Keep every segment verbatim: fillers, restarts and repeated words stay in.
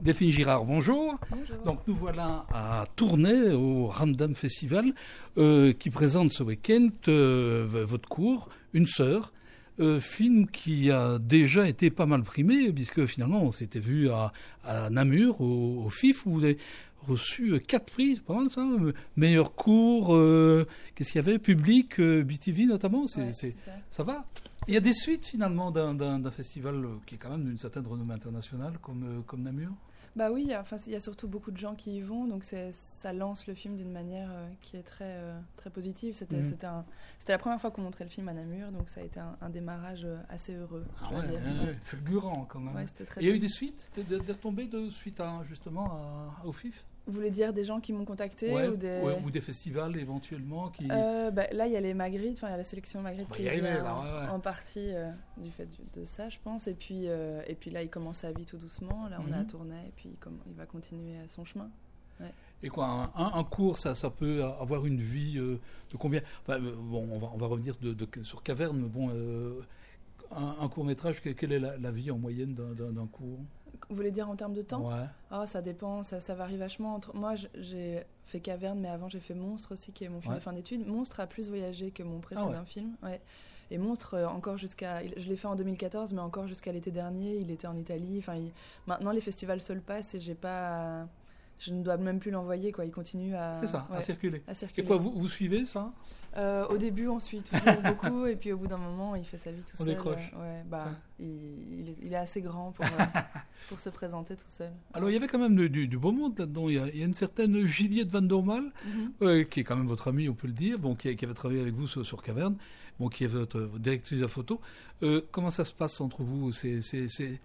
Delphine Girard, bonjour. Bonjour. Donc nous voilà à Tournai au Ramdam Festival euh, qui présente ce week-end euh, votre cours, Une sœur, euh, film qui a déjà été pas mal primé puisque finalement on s'était vu à, à Namur au, au F I F où vous avez reçu quatre prix, c'est pas mal ça, meilleur cours, euh, qu'est-ce qu'il y avait, public, euh, B T V notamment, c'est, ouais, c'est, c'est ça. ça va. Il y a des suites finalement d'un, d'un, d'un festival qui est quand même d'une certaine renommée internationale comme, euh, comme Namur. Bah oui, enfin, il y a surtout beaucoup de gens qui y vont, donc c'est, ça lance le film d'une manière euh, qui est très, euh, très positive. C'était, mmh. c'était, un, c'était la première fois qu'on montrait le film à Namur, donc ça a été un, un démarrage assez heureux. Ah ouais, ouais, ouais, fulgurant quand même. Ouais, c'était très Et il y a eu des suites, des, des retombées de suite à, justement à, au F I F. Vous voulez dire des gens qui m'ont contacté ouais, ou, des... Ouais, ou des festivals éventuellement qui... euh, bah, Là, il y a les Magritte, enfin il y a la sélection Magritte qui est là, en, ouais, ouais. en partie euh, du fait de, de ça, je pense. Et puis, euh, et puis là, il commence sa vie tout doucement. Là, on mm-hmm. est à Tournai et puis il, il va continuer son chemin. Ouais. Et quoi, un, un cours, ça, ça peut avoir une vie euh, de combien enfin, euh, bon, on va, on va revenir de, de, sur Caverne, mais bon, euh, un, un court-métrage, quelle est la, la vie en moyenne d'un, d'un, d'un cours ? Vous voulez dire en termes de temps ? Ouais. Oh, ça dépend, ça, ça varie vachement. Entre... Moi, j'ai fait Caverne, mais avant, j'ai fait Monstre aussi, qui est mon film ouais. de fin d'études. Monstre a plus voyagé que mon précédent ah ouais. film. Ouais. Et Monstre, euh, encore jusqu'à... Je l'ai fait en deux mille quatorze, mais encore jusqu'à l'été dernier, il était en Italie. Enfin, il... Maintenant, les festivals se le passent et j'ai pas... Je ne dois même plus l'envoyer, quoi. Il continue à... C'est ça, ouais, à circuler. À circuler. Et quoi, vous, vous suivez ça ? euh, Au début, on suit toujours beaucoup, et puis au bout d'un moment, il fait sa vie tout on seul. On décroche. Euh, ouais, bah, il, il, est, il est assez grand pour, euh, pour se présenter tout seul. Alors, il y avait quand même du, du, du beau monde là-dedans. Il y a, il y a une certaine Juliette Van Dormal, mm-hmm. euh, qui est quand même votre amie, on peut le dire, bon, qui, qui avait travaillé avec vous sur, sur Caverne, bon, qui est votre, votre directrice de photo. Euh, comment ça se passe entre vous ? C'est, c'est, c'est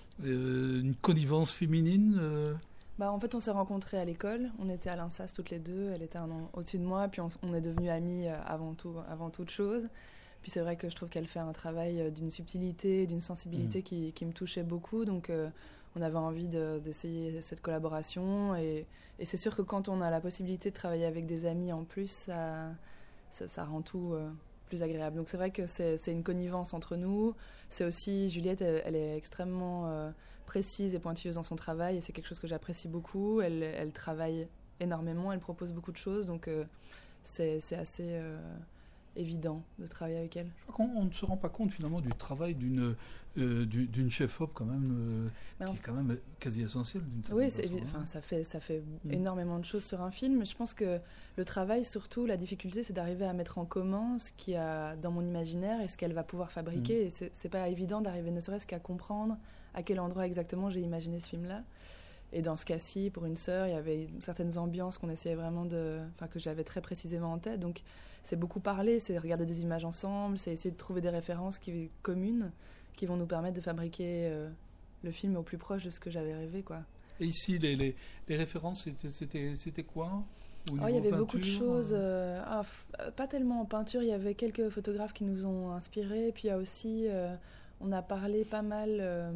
euh, une connivence féminine euh... Bah, en fait, on s'est rencontrés à l'école. On était à l'INSAS toutes les deux. Elle était un an au-dessus de moi. Puis on, on est devenus amies avant, tout, avant toute chose. Puis c'est vrai que je trouve qu'elle fait un travail d'une subtilité, d'une sensibilité mmh. qui, qui me touchait beaucoup. Donc euh, on avait envie de, d'essayer cette collaboration. Et, et c'est sûr que quand on a la possibilité de travailler avec des amis en plus, ça, ça, ça rend tout euh, plus agréable. Donc c'est vrai que c'est, c'est une connivence entre nous. C'est aussi, Juliette, elle, elle est extrêmement... Euh, précise et pointilleuse dans son travail et c'est quelque chose que j'apprécie beaucoup. Elle, elle travaille énormément, elle propose beaucoup de choses, donc euh, c'est, c'est assez euh, évident de travailler avec elle. Je crois qu'on ne se rend pas compte finalement du travail d'une, euh, d'une chef-op quand même, euh, qui en... est quand même quasi essentiel d'une certaine oui, façon. Oui, enfin, ça fait, ça fait mmh. énormément de choses sur un film, mais je pense que le travail, surtout, la difficulté, c'est d'arriver à mettre en commun ce qu'il y a dans mon imaginaire et ce qu'elle va pouvoir fabriquer. Mmh. Et c'est, c'est pas évident d'arriver ne serait-ce qu'à comprendre à quel endroit exactement j'ai imaginé ce film-là. Et dans ce cas-ci, pour Une sœur, il y avait certaines ambiances qu'on essayait vraiment de... Enfin, que j'avais très précisément en tête. Donc, c'est beaucoup parler, c'est regarder des images ensemble, c'est essayer de trouver des références qui, communes qui vont nous permettre de fabriquer euh, le film au plus proche de ce que j'avais rêvé, quoi. Et ici, les, les, les références, c'était, c'était, c'était quoi ? Oh, il y avait peinture, beaucoup de choses. Euh, ah, f- pas tellement en peinture, il y avait quelques photographes qui nous ont inspirés. Puis il y a aussi... Euh, on a parlé pas mal euh,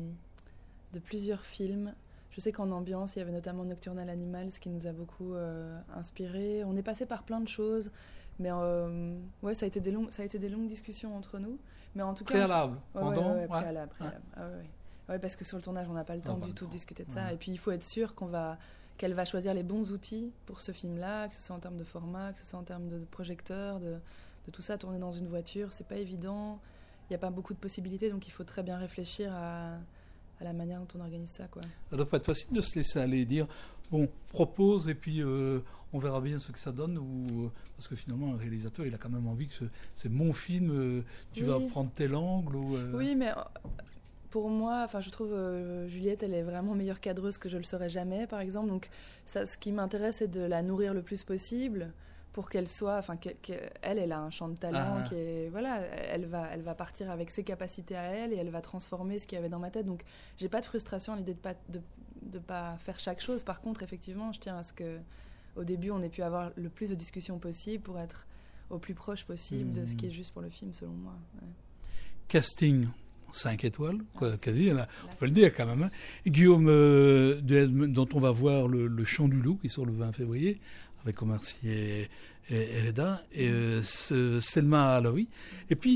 de plusieurs films. Je sais qu'en ambiance, il y avait notamment Nocturnal Animals qui nous a beaucoup euh, inspirés. On est passé par plein de choses, mais euh, ouais, ça a été des longues, ça a été des longues discussions entre nous. Mais en tout cas, préalable, on... pendant, ouais, ouais, ouais, ouais. préalable, préalable. Ouais. Ah, ouais, ouais. Ouais, parce que sur le tournage, on n'a pas le temps ah, du tout de discuter de ça. Ouais. Et puis, il faut être sûr qu'on va, qu'elle va choisir les bons outils pour ce film-là, que ce soit en termes de format, que ce soit en termes de projecteur, de, de tout ça. Tourner dans une voiture, c'est pas évident. Il n'y a pas beaucoup de possibilités, donc il faut très bien réfléchir à, à la manière dont on organise ça, quoi. Ça ne doit pas être facile de se laisser aller, dire bon, propose et puis euh, on verra bien ce que ça donne, ou, parce que finalement, le réalisateur, il a quand même envie que ce, c'est mon film, euh, tu oui. vas prendre tel angle. Ou, euh... Oui, mais pour moi, enfin, je trouve euh, Juliette, elle est vraiment meilleure cadreuse que je le serais jamais, par exemple. Donc, ça, ce qui m'intéresse, c'est de la nourrir le plus possible. Pour qu'elle soit, enfin, qu'elle, qu'elle, elle a un champ de talent ah. qui est, voilà, elle va, elle va partir avec ses capacités à elle et elle va transformer ce qu'il y avait dans ma tête. Donc, j'ai pas de frustration à l'idée de pas, de, de pas faire chaque chose. Par contre, effectivement, je tiens à ce que, au début, on ait pu avoir le plus de discussions possible pour être au plus proche possible mmh. de ce qui est juste pour le film, selon moi. Ouais. Casting. cinq étoiles, quoi, ah, quasi, là, on peut le dire quand même. Hein. Guillaume euh, Duesme, dont on va voir le, le Chant du Loup, qui sort le vingt février, avec Omar Sy et, et, et Reda, et euh, Selma Alaoui. Et puis,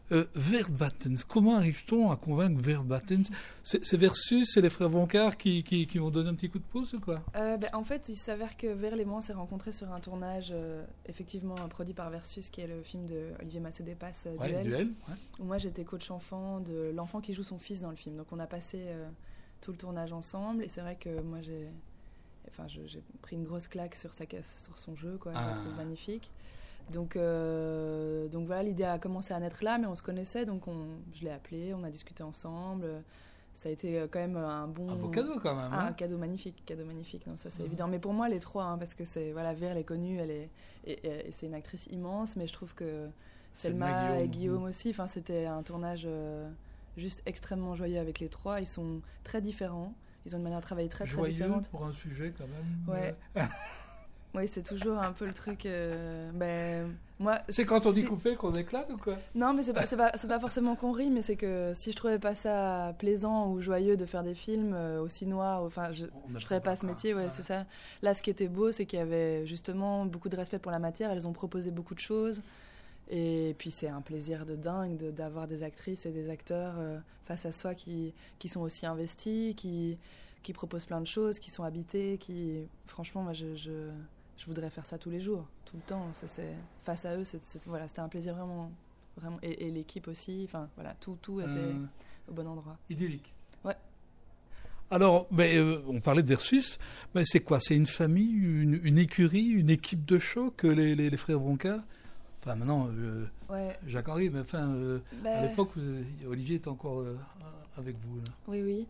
Euh, Verbattens, comment arrive-t-on à convaincre Verbattens? c'est, c'est Versus, c'est les frères Voncard qui, qui, qui vont donner un petit coup de pouce ou quoi? euh, ben, En fait, il s'avère que Vers Léman s'est rencontré sur un tournage euh, effectivement produit par Versus, qui est le film de Olivier Massédet-Passe, euh, ouais, Duel. Duel ouais. Où moi j'étais coach enfant de l'enfant qui joue son fils dans le film. Donc on a passé euh, tout le tournage ensemble et c'est vrai que moi j'ai, enfin, je, j'ai pris une grosse claque sur, sa, sur son jeu, quoi. Je ah. le trouve magnifique. Donc, euh, donc voilà, l'idée a commencé à naître là, mais on se connaissait, donc on, je l'ai appelé, on a discuté ensemble. Ça a été quand même un bon... Un beau cadeau quand même. Ah, hein. un cadeau magnifique, cadeau magnifique, non, ça c'est mmh. évident. Mais pour moi, les trois, hein, parce que c'est, voilà, Ver, elle est connue, elle est, et, et, et c'est une actrice immense, mais je trouve que Selma Guillaume. et Guillaume aussi, enfin, c'était un tournage euh, juste extrêmement joyeux avec les trois. Ils sont très différents, ils ont une manière de travailler très, joyeux très différente. Pour un sujet quand même. Ouais. Oui, c'est toujours un peu le truc. Euh, ben, moi, c'est quand on dit c'est... qu'on fait qu'on éclate ou quoi? Non, mais c'est pas, c'est, pas, c'est pas forcément qu'on rit, mais c'est que si je trouvais pas ça plaisant ou joyeux de faire des films euh, aussi noirs, enfin, je ne ferais pas ce métier, ouais, ouais, c'est ça. Là, ce qui était beau, c'est qu'il y avait justement beaucoup de respect pour la matière, elles ont proposé beaucoup de choses. Et puis c'est un plaisir de dingue de, d'avoir des actrices et des acteurs euh, face à soi qui, qui sont aussi investis, qui, qui proposent plein de choses, qui sont habités, qui... Franchement, moi, je... je Je voudrais faire ça tous les jours, tout le temps. Ça, c'est... Face à eux, c'est, c'est... Voilà, c'était un plaisir vraiment... vraiment... Et, et l'équipe aussi, enfin, voilà, tout, tout était euh, au bon endroit. Idyllique. Ouais. Alors, mais, euh, on parlait de Versus, mais c'est quoi? C'est une famille, une, une écurie, une équipe de choc, les, les, les frères Broncard? Enfin, maintenant, euh, ouais. Jacques-Henri, mais enfin, euh, bah... à l'époque, Olivier était encore euh, avec vous. Là. Oui, oui.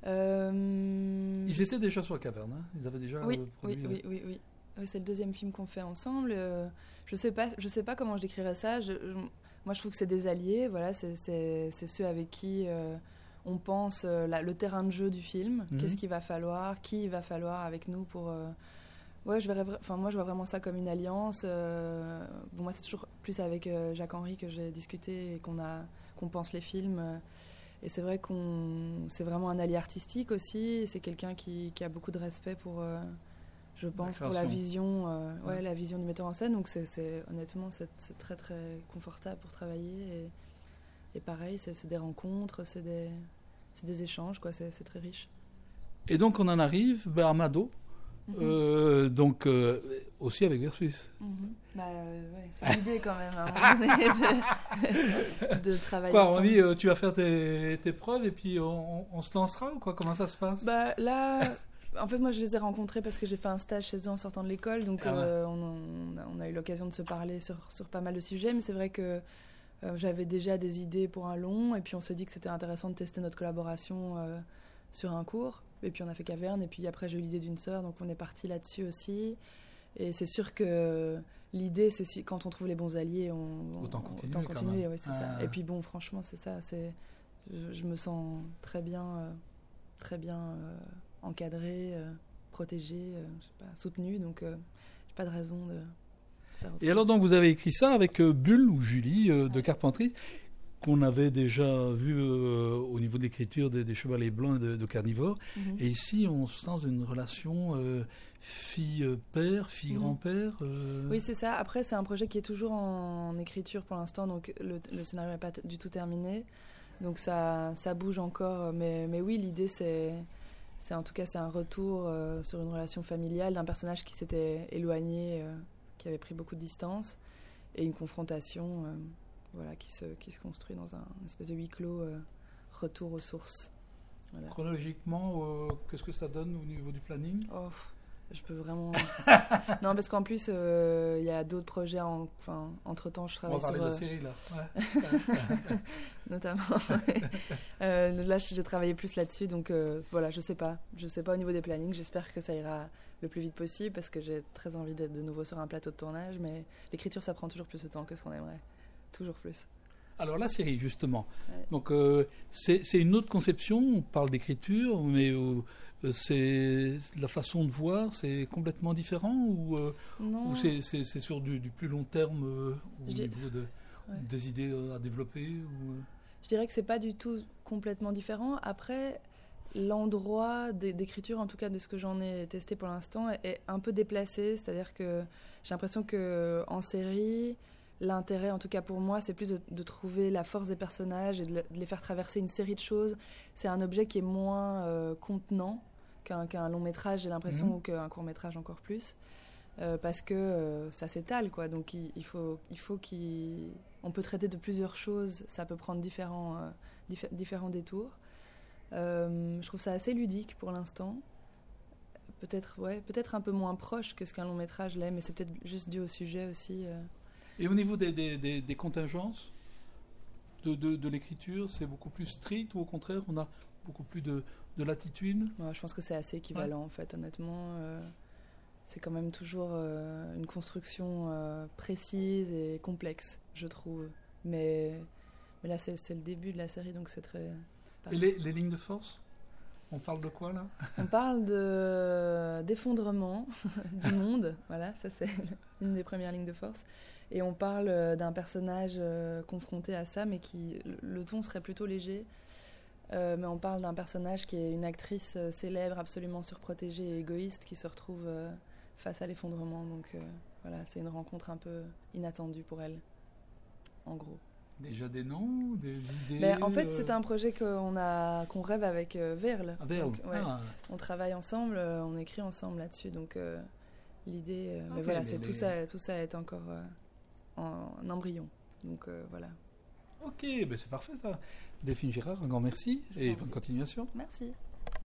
Euh... Ils étaient déjà sur la caverne, hein? Ils avaient déjà oui, euh, produit... Oui, oui, oui, oui. Oui, c'est le deuxième film qu'on fait ensemble. Euh, je sais pas, je sais pas comment je décrirais ça. Je, je, moi, je trouve que c'est des alliés. Voilà, c'est, c'est, c'est ceux avec qui euh, on pense euh, la, le terrain de jeu du film. Mm-hmm. Qu'est-ce qu'il va falloir, qui il va falloir avec nous pour. Euh... Ouais, je verrais, enfin, moi, je vois vraiment ça comme une alliance. Euh... Bon, moi, c'est toujours plus avec euh, Jacques-Henri que j'ai discuté et qu'on a, qu'on pense les films. Et c'est vrai qu'on, c'est vraiment un allié artistique aussi. C'est quelqu'un qui, qui a beaucoup de respect pour. Euh... Je pense la pour la vision, euh, ouais, ouais. la vision du metteur en scène. Donc c'est, c'est honnêtement c'est, c'est très très confortable pour travailler. Et, et pareil, c'est, c'est des rencontres, c'est des, c'est des échanges, quoi. C'est, c'est très riche. Et donc on en arrive ben, à Mado, mm-hmm. euh, donc euh, aussi avec Versus. Mm-hmm. Bah, euh, ouais, c'est l'idée quand même à un moment donné de, de travailler. Quoi, ensemble. On dit euh, tu vas faire tes, tes preuves et puis on, on, on se lancera ou quoi? Comment ça se passe? Bah là. En fait, moi, je les ai rencontrés parce que j'ai fait un stage chez eux en sortant de l'école. Donc, ah ouais. euh, on, on, a, on a eu l'occasion de se parler sur, sur pas mal de sujets. Mais c'est vrai que euh, j'avais déjà des idées pour un long. Et puis, on s'est dit que c'était intéressant de tester notre collaboration euh, sur un cours. Et puis, on a fait Caverne. Et puis, après, j'ai eu l'idée d'une sœur. Donc, on est parti là-dessus aussi. Et c'est sûr que l'idée, c'est si, quand on trouve les bons alliés, on, autant continuer. Autant continuer oui, c'est ah. ça. Et puis, bon, franchement, c'est ça. C'est, je, je me sens très bien... Euh, très bien... Euh, encadré, euh, protégé, euh, je sais pas, soutenu, donc euh, j'ai pas de raison de faire autre chose. Et alors donc vous avez écrit ça avec euh, Bulle ou Julie euh, de ouais. Carpentries, qu'on avait déjà vu euh, au niveau de l'écriture des, des Chevaliers Blancs et de, de Carnivore. Mm-hmm. Et ici on se sent une relation euh, fille-père, fille-grand-père. Euh... Oui, c'est ça. Après c'est un projet qui est toujours en, en écriture pour l'instant, donc le, le scénario n'est pas t- du tout terminé. Donc ça, ça bouge encore, mais, mais oui, l'idée c'est... C'est, en tout cas, c'est un retour euh, sur une relation familiale d'un personnage qui s'était éloigné, euh, qui avait pris beaucoup de distance, et une confrontation euh, voilà, qui, se, qui se construit dans un une espèce de huis clos, euh, retour aux sources. Voilà. Chronologiquement, euh, qu'est-ce que ça donne au niveau du planning? Oh, je peux vraiment... non, parce qu'en plus, il euh, y a d'autres projets. En, enfin, entre-temps, je travaille sur... On va parler sur, de la série, là. Ouais. Notamment. euh, là, j'ai travaillé plus là-dessus, donc euh, voilà, je sais pas. Je sais pas au niveau des plannings. J'espère que ça ira le plus vite possible, parce que j'ai très envie d'être de nouveau sur un plateau de tournage, mais l'écriture, ça prend toujours plus de temps que ce qu'on aimerait. Toujours plus. Alors la série, justement. Ouais. Donc, euh, c'est, c'est une autre conception. On parle d'écriture, mais... Euh, c'est la façon de voir, c'est complètement différent ou, euh, ou c'est, c'est, c'est sur du, du plus long terme euh, au Je niveau de, ouais. des idées à développer ou... Je dirais que c'est pas du tout complètement différent. Après, l'endroit d'écriture, en tout cas de ce que j'en ai testé pour l'instant, est un peu déplacé. C'est-à-dire que j'ai l'impression qu'en série, l'intérêt, en tout cas pour moi, c'est plus de, de trouver la force des personnages et de, le, de les faire traverser une série de choses. C'est un objet qui est moins euh, contenant qu'un, qu'un long métrage, j'ai l'impression, mmh. ou qu'un court métrage encore plus. Euh, parce que euh, ça s'étale, quoi. Donc il, il faut, il faut qu'il... On peut traiter de plusieurs choses, ça peut prendre différents, euh, dif- différents détours. Euh, je trouve ça assez ludique pour l'instant. Peut-être, ouais, peut-être un peu moins proche que ce qu'un long métrage l'est, mais c'est peut-être juste dû au sujet aussi. Euh. Et au niveau des, des, des, des contingences de, de, de l'écriture, c'est beaucoup plus strict ou au contraire, on a beaucoup plus de, de latitude? Ouais, je pense que c'est assez équivalent, ouais. En fait, honnêtement. Euh... C'est quand même toujours euh, une construction euh, précise et complexe, je trouve. Mais, mais là, c'est, c'est le début de la série, donc c'est très... Et les, les lignes de force ? On parle de quoi, là ? On parle de, d'effondrement du monde. Voilà, ça, c'est une des premières lignes de force. Et on parle d'un personnage euh, confronté à ça, mais qui... Le ton serait plutôt léger. Euh, mais on parle d'un personnage qui est une actrice euh, célèbre, absolument surprotégée et égoïste, qui se retrouve... Euh, face à l'effondrement, donc euh, voilà, c'est une rencontre un peu inattendue pour elle, en gros. Déjà des noms, des idées. Mais en fait, euh... c'est un projet qu'on a, qu'on rêve avec euh, Verle. Ah, Verle. Donc, ouais, ah. On travaille ensemble, euh, on écrit ensemble là-dessus, donc euh, l'idée. Euh, okay, mais voilà, mais c'est les... tout ça, tout ça est encore euh, en, en embryon, donc euh, voilà. Ok, ben c'est parfait ça. Delphine Girard, un grand merci et bonne continuation. Merci.